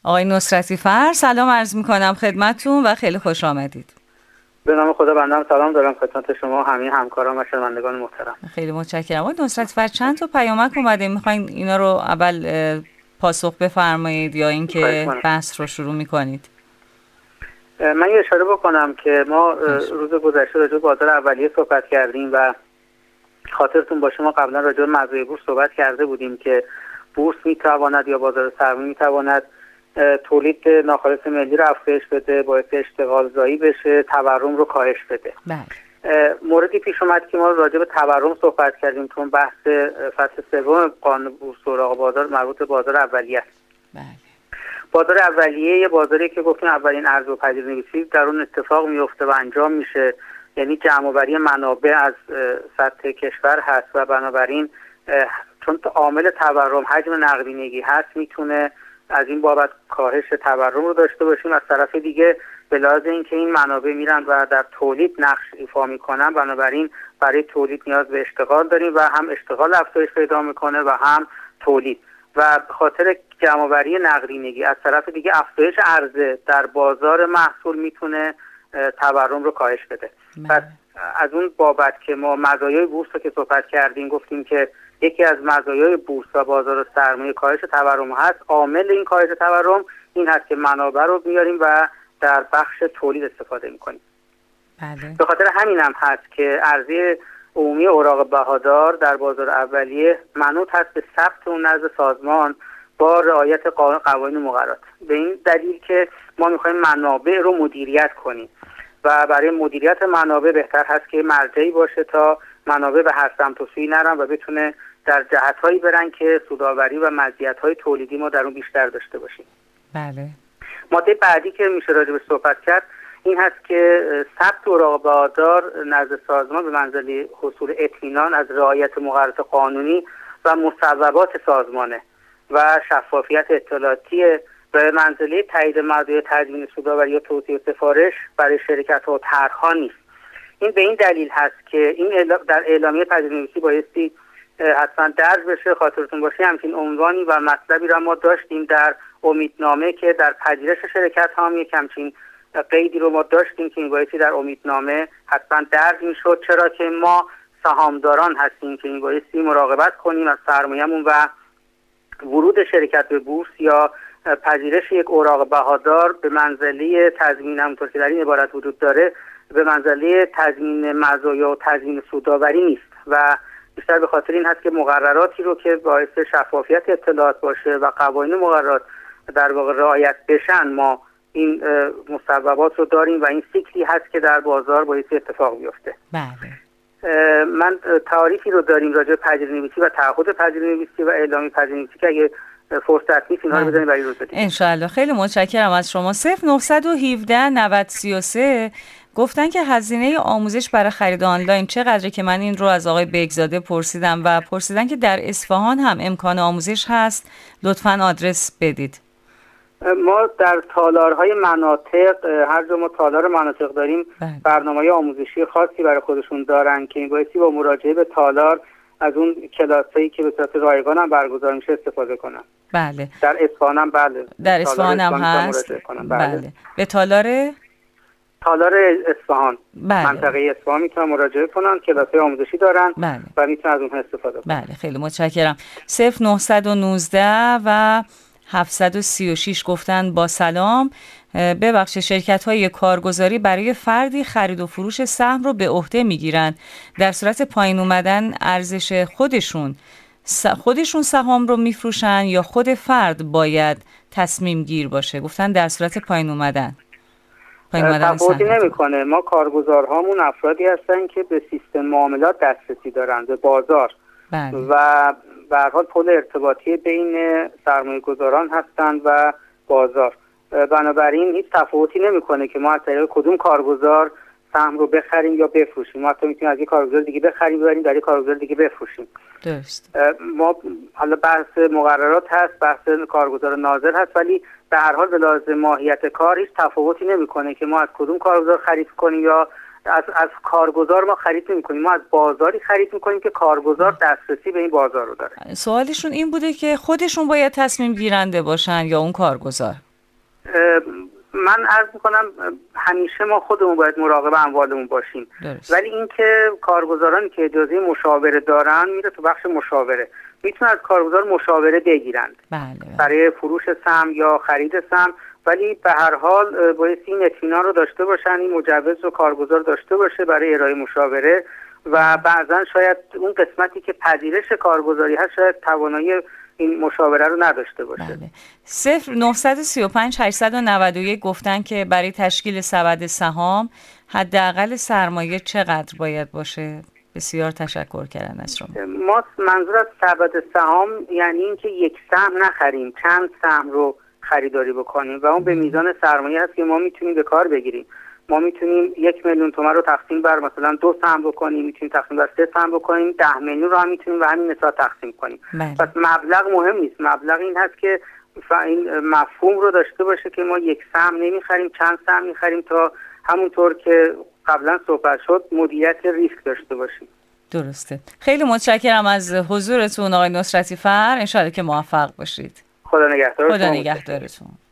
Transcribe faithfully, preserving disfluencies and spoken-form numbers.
آقای نصرتی فر، سلام عرض میکنم خدمتتون و خیلی خوش آمدید. به نام خدا بنده سلام دارم خدمت شما همه همکاران و شنوندگان محترم. خیلی متشکرم. آقای نصرتی فر، چند تا پیامک اومده، میخواین اینا رو اول پاسخ بفرمایید یا اینکه بحث رو شروع میکنید؟ من یه اشاره بکنم که ما روز گذشته راجع به بازار اولیه صحبت کردیم و خاطرتون باشه ما قبلا راجع به مزایای بورس صحبت کرده بودیم که بورس میتواند یا بازار سرمایه میتواند تولید ناخالص ملی رو افزایش بده، باعث اشتغال زایی بشه، تورم رو کاهش بده. بله. موردی پیش اومد که ما راجع به تورم صحبت کردیم چون بحث فصل سوم قانون بورس اوراق بازار مربوط به بازار اولیه است. بله. بازار اولیه یه بازاری که گفتیم اولین ارز و پذیرنویسی در اون اتفاق میفته و انجام میشه، یعنی جمع‌آوری منابع از سطح کشور هست و بنابراین چون عامل تورم حجم نقدینگی هست میتونه از این بابت کاهش تورم رو داشته باشیم. از طرف دیگه به لحاظ اینکه این منابع میرن و در تولید نقش ایفا میکنن، بنابراین برای تولید نیاز به اشتغال داریم و هم اشتغال افزایش پیدا میکنه و هم تولید، و به خاطر جمع‌آوری نقدینگی از طرف دیگه افزایش عرضه در بازار محصول میتونه تورم رو کاهش بده. پس از اون بابت که ما مزایای بورس رو که صحبت کردیم گفتیم که یکی از مزایای بورس و بازار سرمایه کاهش تورم هست. عامل این کاهش تورم این هست که منابع رو میاریم و در بخش تولید استفاده میکنیم. بله. به خاطر همین هم هست که عرضه عمومی اوراق بهادار در بازار اولیه منوط هست به ثبت اون نزد سازمان با رعایت قوانین و مقررات. به این دلیل که ما میخوایم منابع رو مدیریت کنیم و برای مدیریت منابع بهتر هست که مرجعی باشه تا منابع به هر سمت و سوی نرن و بتونه در جهت‌هایی برن که سودآوری و مزیت‌های تولیدی ما در اون بیشتر داشته باشیم. بله. ماده بعدی که میشه راجع به صحبت کرد این هست که ثبت اوراق بهادار نزد سازمان به منزله حصول اطمینان از رعایت مقررات قانونی و مصوبات سازمانه و شفافیت اطلاعاتی به منزله تایید مزایای تضمین سودآوری یا توزیع سفارش برای شرکت‌ها و طرح‌ها نیست. این به این دلیل هست که این در اعلامیه پذیرش‌نویسی بایستی حتما درج بشه. خاطرتون باشه همچین عنوانی و مطلبی را ما داشتیم در امیدنامه که در پذیرش شرکت‌ها هم یک همچین قیدی رو ما داشتیم که این بایستی در امیدنامه حتما درج میشد، چرا که ما سهامداران هستیم که این بایستی مراقبت کنیم از سرمایه‌مون و ورود شرکت به بورس یا پذیرش یک اوراق بهادار به منزله تضمین، همونطور که در این عبارت وجود داره، به منزله تضمین مزایا و تضمین سودآوری نیست و بیشتر به خاطر این هست که مقرراتی رو که باعث شفافیت اطلاعات باشه و قوانین مقررات در واقع رعایت بشن ما این مصوبات رو داریم و این سیکلی هست که در بازار باعث اتفاق بیفته. بله. من تعریفی رو داریم راجع به پذیرش‌نویسی و تعهد پذیرش‌نویسی و اعلامیه پذیرش‌نویسی که اگه فرصت نیست اینا رو بزنیم برای روز بدیم. انشالله. خیلی متشکرم از شما. صفر نهصد و هفده نود سی و سه گفتن که هزینه آموزش برای خرید آنلاین چقدره، که من این رو از آقای بگزاده پرسیدم و پرسیدن که در اصفهان هم امکان آموزش هست، لطفاً آدرس بدید. ما در تالارهای مناطق، هر جا ما تالار مناطق داریم برنامه‌های آموزشی خاصی برای خودشون دارن که این بایستی با مراجعه به تالار از اون کلاسایی که به صورت رایگان هم برگزار میشه استفاده کنن. بله. در اصفهان هم بله. در اصفهان هم هست. بله. بله. به تالار تالار اصفهان. بله. منطقه اصفهان میتونن مراجعه کنن، کلاسای آموزشی دارن. بله. و میتونن از اونها استفاده کنن. بله. خیلی متشکرم. صفر نهصد و نوزده و هفتصد و سی و شش گفتن با سلام، ببخشید شرکت‌های کارگزاری برای فردی خرید و فروش سهم رو به عهده میگیرن، در صورت پایین اومدن ارزش خودشون خودشون سهام رو میفروشن یا خود فرد باید تصمیم گیر باشه؟ گفتن در صورت پایین اومدن پایین اومدن تفاوتی نمیکنه. ما کارگزارهامون افرادی هستن که به سیستم معاملات دسترسی دارن، به بازار. بله. و به هر حال پل ارتباطی بین سرمایه‌گذاران هستند و بازار، بنابراین هیچ تفاوتی نمیکنه که ما از طریق کدوم کارگزار سهم رو بخریم یا بفروشیم. ما حتی میتونیم از یک کارگزار دیگه بخریم ببریم در یک کارگزار دیگه بفروشیم. درست. ما حالا بحث مقررات هست، بحث کارگزار ناظر هست، ولی به هر حال به لحاظ ماهیت کار هیچ تفاوتی نمیکنه که ما از کدوم کارگزار خرید کنیم یا از از کارگزار ما خرید نمی‌کنیم. ما از بازاری خرید می‌کنیم که کارگزار دسترسی به این بازار رو داره. سوالشون این بوده که خودشون باید تصمیم گیرنده باشن یا اون کارگزار؟ من عرض میکنم همیشه ما خودمون باید مراقب اموالمون باشیم. درست. ولی اینکه کارگزارانی که اجازه مشاوره دارن میره تو بخش مشاوره، میتونن از کارگزار مشاوره بگیرند بله بله. برای فروش سهم یا خرید سهم، ولی به هر حال باید این اطمینان رو داشته باشن، این مجوز رو کارگزار داشته باشه برای ارائه مشاوره، و بعضا شاید اون قسمتی که پذیرش کارگزاری هست شاید توانایی این مشاوره رو نداشته باشه. بله. صفر نهصد و سی و پنج هشتصد و نود و یک گفتن که برای تشکیل سبد سهام حداقل سرمایه چقدر باید باشه؟ بسیار تشکر کردن از شما. ما منظور از سبد سهام یعنی اینکه یک سهم نخریم، چند سهم رو خریداری بکنیم و اون به میزان سرمایه هست که ما میتونیم به کار بگیریم. ما میتونیم یک میلیون تومان رو تقسیم بر مثلا دو سهم بکنیم، میتونیم تقسیم بر سه سهم بکنیم، ده میلیون رو هم میتونیم و همین مثال تقسیم کنیم. بله. پس مبلغ مهم نیست، مبلغ این هست که این مفهوم رو داشته باشه که ما یک سهم نمیخریم، چند سهم میخریم تا همونطور که قبلا صحبت شد مدیریت ریسک داشته باشیم. درسته. خیلی متشکرم از حضورتون آقای نصرتی فر، ان شاءالله که موفق باشید. خدا نگهدارتون. خدا نگهدارتون.